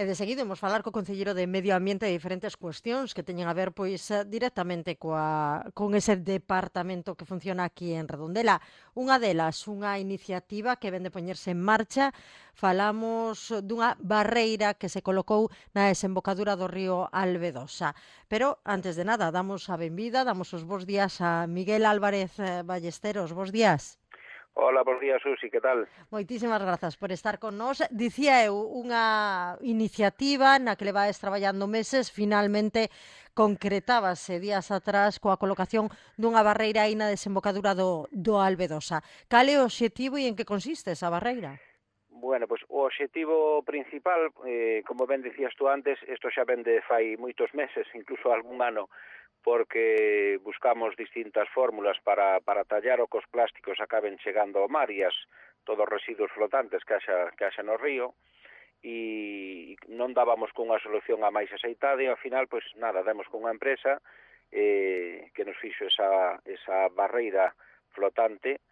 E de seguido imos falar co Concelleiro de Medio Ambiente de diferentes cuestións que teñen a ver directamente con ese departamento que funciona aquí en Redondela. Unha delas, unha iniciativa que vende poñerse en marcha. Falamos dunha barreira que se colocou na desembocadura do río Albedosa. Pero, antes de nada, damos a benvida, damos os bos días a Miguel Álvarez Ballesteros. Bos días. Hola, bos días, Susi, que tal? Moitísimas grazas por estar con nós. Dicía eu, unha iniciativa na que levades traballando meses, finalmente concretábase días atrás coa colocación dunha barreira aí na desembocadura do Albedosa. Cal é o obxectivo e en que consiste esa barreira? Bueno, pues o obxectivo principal, como ben dicías tú antes, isto xa vende fai moitos meses, incluso algún ano, porque buscamos distintas fórmulas para tallar o que os plásticos acaben chegando ao mar e todos os residuos flotantes que haxa no río, e non dábamos cunha solución a máis aceitada e ao final, pues nada, demos cunha empresa que nos fixo esa barreira flotante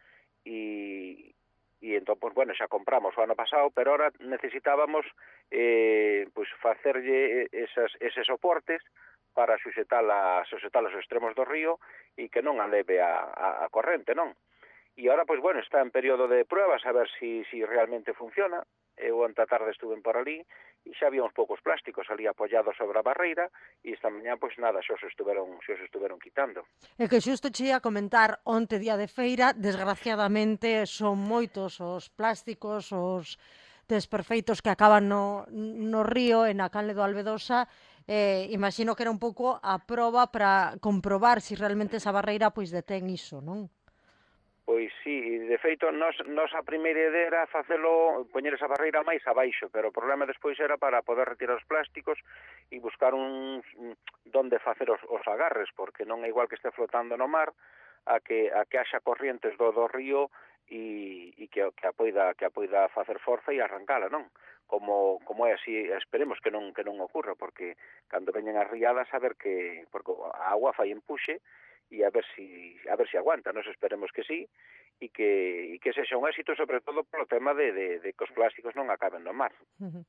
e entón, pues, bueno, xa compramos o ano pasado, pero ahora necesitábamos pues facerlle eses soportes para suxetala aos extremos do río e que non a leve a corrente, non? E ahora, pues, bueno, está en período de pruebas a ver si realmente funciona. Eu anta tarde estuve por ali e xa había uns poucos plásticos ali apoyados sobre a barreira e esta mañá, pois nada, xa os estuveron quitando. É que xusto che ia comentar onte día de feira, desgraciadamente son moitos os plásticos, os desperfeitos que acaban no río e na canle do Albedosa. Imagino que era un pouco a proba para comprobar se realmente esa barreira pois detén iso, non? Pois sí, de feito, nos a primeira idea era poñer esa barreira máis abaixo, pero o problema despois era para poder retirar os plásticos e buscar donde facer os agarres, porque non é igual que este flotando no mar a que haxa corrientes do río e que a poida facer forza e arrancala, non? Como é así, esperemos que non ocurra, porque cando veñen as riadas porque a agua fai empuxe e a ver si aguanta, nos esperemos que sí, e que sexa un éxito, sobre todo polo tema de que os plásticos non acaben no mar.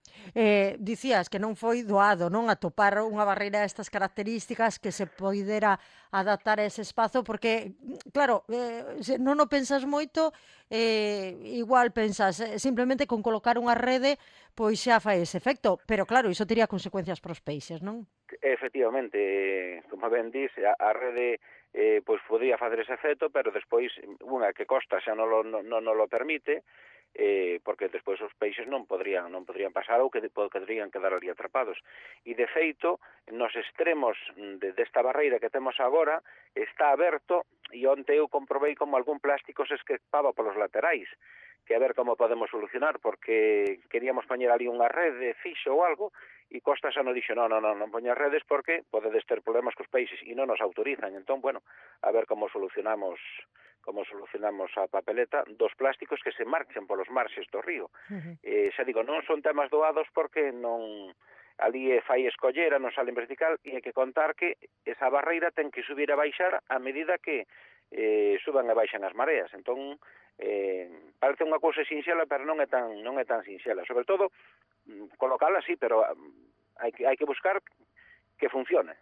Dicías que non foi doado, non, atopar unha barreira destas características que se poidera adaptar a ese espazo, porque, claro, se non o pensas moito, igual pensas, simplemente con colocar unha rede, pois xa fai ese efecto, pero claro, iso tería consecuencias pros peixes, non? Efectivamente, como ben dis, a rede pois podría facer ese efecto, pero despois unha que costa xa non lo permite, porque despois os peixes non podrían pasar ou que poderían quedar ali atrapados. E de feito, nos extremos desta barreira que temos agora está aberto e onte eu comprobei como algún plástico se escapaba polos laterais, que a ver como podemos solucionar, porque queríamos poñer ali unha rede fixo ou algo, e Costa xa nos dixo, non poñas redes porque podedes ter problemas cos peixes e non nos autorizan. Entón, bueno, a ver como solucionamos a papeleta dos plásticos que se marchen polos marxes do río. Xa digo, non son temas doados porque non ali fai escollera, non sale en vertical, e hai que contar que esa barreira ten que subir e baixar a medida que suban e baixan as mareas. Entón, parece unha cousa sinxela, pero non é tan sinxela. Sobre todo, colocala así, pero hai que buscar que funcione.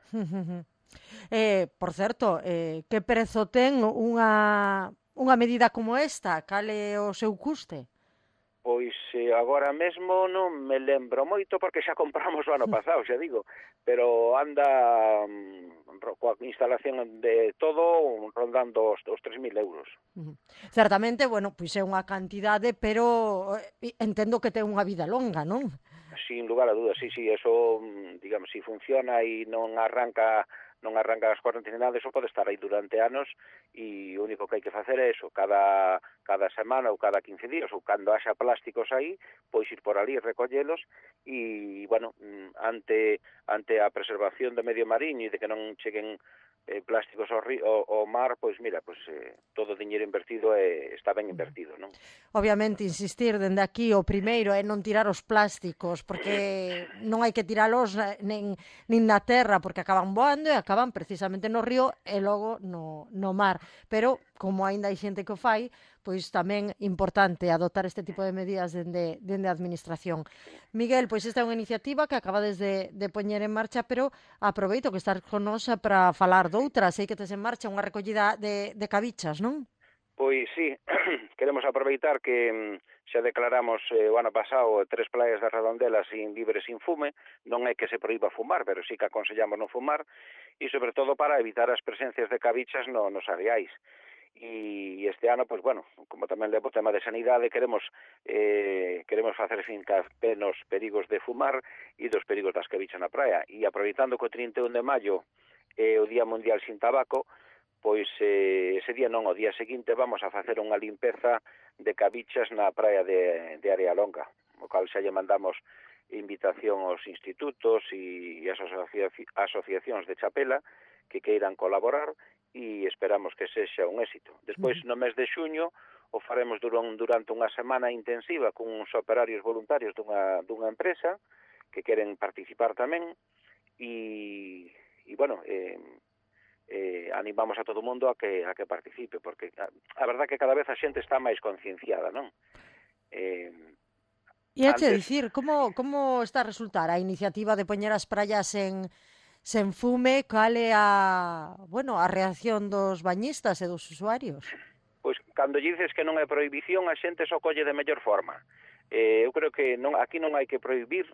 Por certo, que prezo ten unha medida como esta? Cal é o seu custe? Pois agora mesmo non me lembro moito porque xa compramos o ano pasado, xa digo, pero anda coa instalación de todo rondando os 3.000 euros. Certamente, bueno, pois é unha cantidade, pero entendo que ten unha vida longa, non? Sin lugar a dudas, sí, eso, digamos, si funciona e non arranca as correntes ni nada, eso pode estar aí durante anos e o único que hai que facer é eso, cada semana ou cada 15 días ou cando haxa plásticos aí, pois ir por ali e recollelos e, bueno, ante a preservación do medio mariño e de que non cheguen plásticos ao mar, pois mira, todo o diñeiro invertido está ben invertido, non? Obviamente, insistir dende aquí, o primeiro é non tirar os plásticos, porque non hai que tiralos nin na terra, porque acaban voando e acaban precisamente no río e logo no mar. Pero, como aínda hai xente que o fai, pois tamén importante adoptar este tipo de medidas dende a Administración. Miguel, pois esta é unha iniciativa que acabades de poñer en marcha, pero aproveito que estás con nós para falar doutras. Sei que tes en marcha unha recollida de cabichas, non? Pois sí, queremos aproveitar que xa declaramos o ano pasado 3 playas de Redondela libres sin fume. Non é que se proíba fumar, pero sí que aconsellamos non fumar, e sobre todo para evitar as presencias de cabichas nos areais. E este ano, pois bueno, como tamén levo o tema de sanidade, queremos facer fincapé nos perigos de fumar e dos perigos das cabichas na praia. E aproveitando que o 31 de maio é o Día Mundial Sin Tabaco, pois ese día non, o día seguinte vamos a facer unha limpeza de cabichas na praia de Area Longa, o cal xa lle mandamos invitación aos institutos e as asociacións de Chapela que queiran colaborar, e esperamos que sexa un éxito. Despois, no mes de xuño, o faremos durante unha semana intensiva con uns operarios voluntarios dunha empresa que queren participar tamén, e bueno, animamos a todo o mundo a que participe, porque a verdad que cada vez a xente está máis concienciada, non? E é che dicir, como está a resultar a iniciativa de poñer as praias sen fume? Cal é a reacción dos bañistas e dos usuarios? Pois, cando dices que non é prohibición, a xente só colle de mellor forma. Eu creo que aquí non hai que prohibir,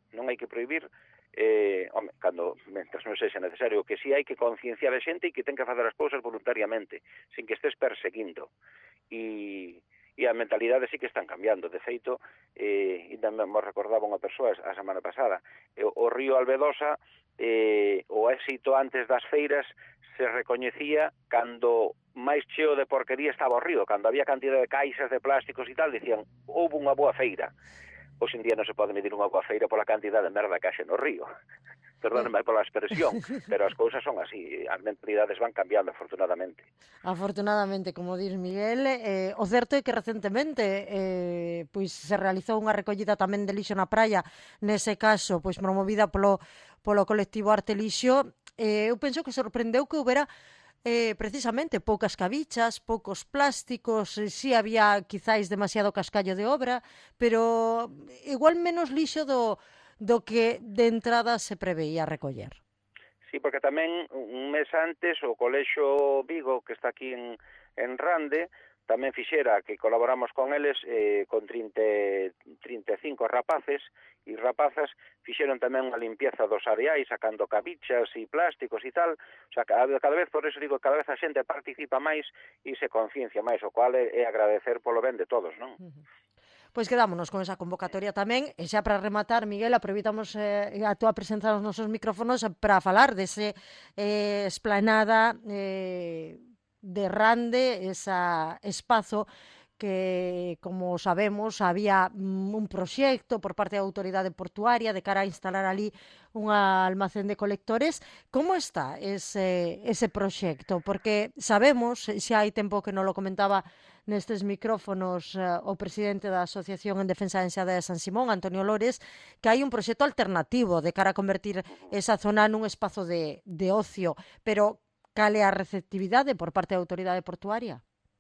mentras non sexa necesario, que si hai que concienciar a xente e que ten que facer as cousas voluntariamente, sin que estés perseguindo. E a mentalidade sí que están cambiando. De feito, e tamén me recordaba unha persoa a semana pasada, o río Albedosa, o éxito antes das feiras se recoñecía cando máis cheo de porquería estaba o río, cando había cantidad de caixas de plásticos e tal, dicían, houve unha boa feira. Hoxe en día non se pode medir unha boa feira pola cantidad de merda que haxe no río. Perdóneme pola expresión, pero as cousas son así, as mentalidades van cambiando, afortunadamente. Afortunadamente, como dis Miguel, o certo é que recentemente pois se realizou unha recollida tamén de lixo na praia, nese caso, pois promovida polo colectivo Arte Lixo. Eu penso que sorprendeu que houbera precisamente poucas cabichas, poucos plásticos, si había quizáis demasiado cascallo de obra, pero igual menos lixo do que de entrada se preveía recoller. Sí, porque tamén un mes antes o Colexio Vigo, que está aquí en Rande, tamén fixera que colaboramos con eles con 35 rapaces e rapazas, fixeron tamén unha limpieza dos areais, sacando cabichas e plásticos e tal. O sea, cada vez, por eso digo, cada vez a xente participa máis e se conciencia máis, o cual é agradecer polo ben de todos, non? Pois quedámonos con esa convocatoria tamén, e xa para rematar, Miguel, aproveitamos a túa presenza nos nosos micrófonos para falar dese esplanada de Rande, esa espazo que, como sabemos, había un proxecto por parte da autoridade portuaria de cara a instalar ali un almacén de colectores. Como está ese proxecto? Porque sabemos, xa hai tempo que non lo comentaba nestes micrófonos o presidente da Asociación en Defensa da Enseada de San Simón, Antonio Lores, que hai un proxecto alternativo de cara a convertir esa zona nun espazo de ocio, pero cal é a receptividade por parte da autoridade portuaria?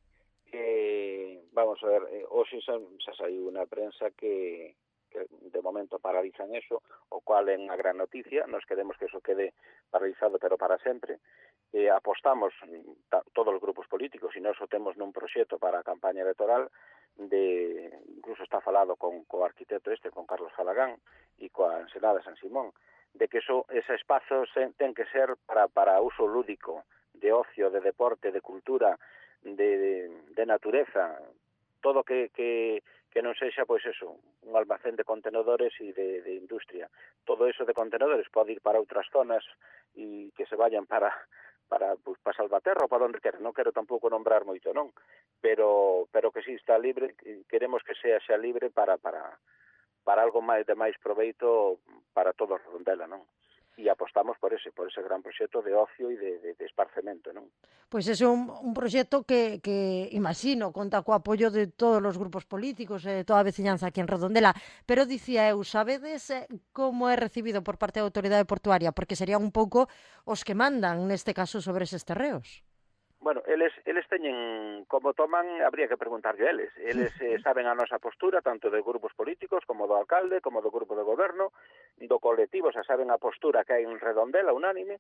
Vamos a ver, hoxe xa saiu na prensa que de momento paralizan eso, o cual é unha gran noticia. Nos queremos que eso quede paralizado, pero para sempre. Apostamos todos os grupos políticos, e nós o temos nun proxecto para a campaña electoral, incluso está falado co arquitecto con Carlos Falagán e coa Ensenada de San Simón, de que ese espazo ten que ser para uso lúdico, de ocio, de deporte, de cultura, de natureza, todo que non sexa, pois eso, un almacén de contenedores e de industria. Todo eso de contenedores pode ir para outras zonas e que se vayan para Salvaterra ou para onde quer. Non quero tampouco nombrar moito, non? Pero que si está libre, queremos que sea xa libre para algo máis de máis proveito para todo Redondela, non? E apostamos por ese gran proxecto de ocio e de esparcemento, non? Pois é un proxecto que imagino, conta co apoio de todos os grupos políticos e de toda a veciñanza aquí en Redondela, pero dicía eu, sabedes como é recibido por parte da autoridade portuaria? Porque serían un pouco os que mandan, neste caso, sobre eses terreos. Bueno, eles teñen, como toman, habría que preguntarlle a eles. Eles saben a nosa postura, tanto de grupos políticos, como do alcalde, como do grupo de goberno, do colectivo, xa saben a postura que hai en Redondela, unánime,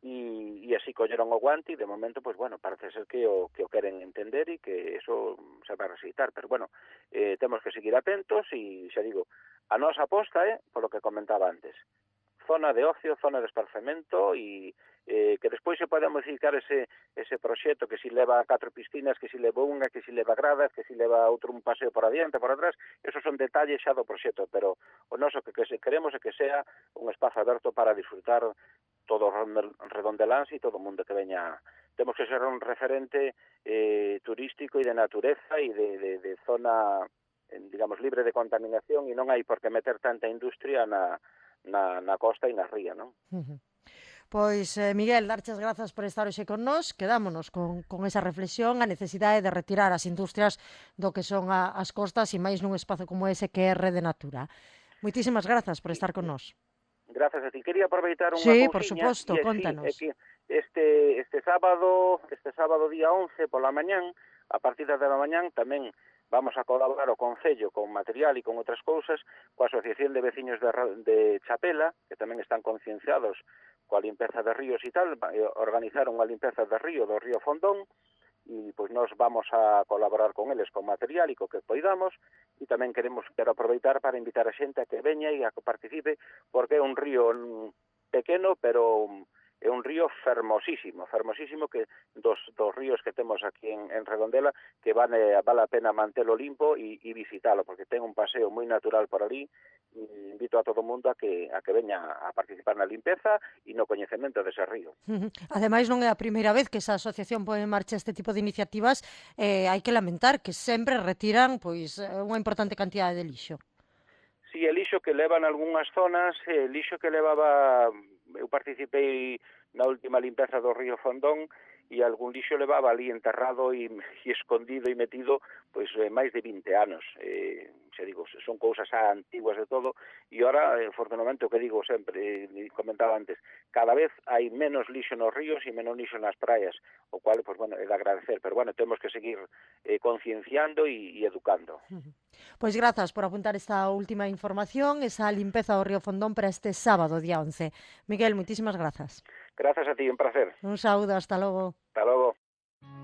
e así colleron o guante, e de momento, pues bueno, parece ser que o queren entender e que eso se vai recitar. Pero bueno, temos que seguir atentos e, xa digo, a nosa aposta é, polo que comentaba antes, zona de ocio, zona de esparzamento e que despois se pode modificar ese proxecto que si leva 4 piscinas, que si leva unha, que si leva gradas, que si leva outro un paseo por adiante, por atrás, esos son detalles xa do proxecto, pero o noso que queremos é que sea un espazo aberto para disfrutar todo redondeláns e todo o mundo que veña. Temos que ser un referente turístico e de natureza e de zona, digamos, libre de contaminación, e non hai por que meter tanta industria na costa e na ría, non? Pois, Miguel, darches grazas por estar hoxe con nós. Quedámonos con esa reflexión, a necesidade de retirar as industrias do que son as costas e máis nun espazo como ese que é Rede Natura. Moitísimas grazas por estar con nós. Grazas a ti. Quería aproveitar unha cousiña. Sí, por suposto, contanos. Sí, este sábado día 11 pola mañán, a partir da mañán, tamén vamos a colaborar o Concello con material e con outras cousas coa Asociación de Veciños de Chapela, que tamén están concienciados coa limpeza de ríos e tal, organizaron unha limpeza de río, do río Fondón, e pois nós vamos a colaborar con eles con material e co que poidamos, e tamén quero aproveitar para invitar a xente a que veña e a que participe, porque é un río pequeno, pero é un río fermosísimo que dos ríos que temos aquí en Redondela, que vale a pena mantelo limpo e visitalo, porque ten un paseo moi natural por ali. Invito a todo o mundo a que veña a participar na limpeza e no coñecemento dese río. Ademais, non é a primeira vez que esa asociación pone en marcha este tipo de iniciativas. Hai que lamentar que sempre retiran pois unha importante cantidade de lixo. Si, el lixo que levan algunhas zonas, el lixo que levaba, eu participei na última limpeza do río Fondón, e algún lixo levaba ali enterrado e escondido e metido pois máis de 20 anos. Xa digo, son cousas antiguas de todo, e ora, afortunadamente, o que digo sempre, comentaba antes, cada vez hai menos lixo nos ríos e menos lixo nas praias, o cual, pois, bueno, é de agradecer, pero, bueno, temos que seguir concienciando e educando. Pois grazas por apuntar esta última información, esa limpeza do río Fondón para este sábado, día 11. Miguel, moitísimas grazas. Grazas a ti, un placer. Un saúdo, hasta logo. Hasta logo.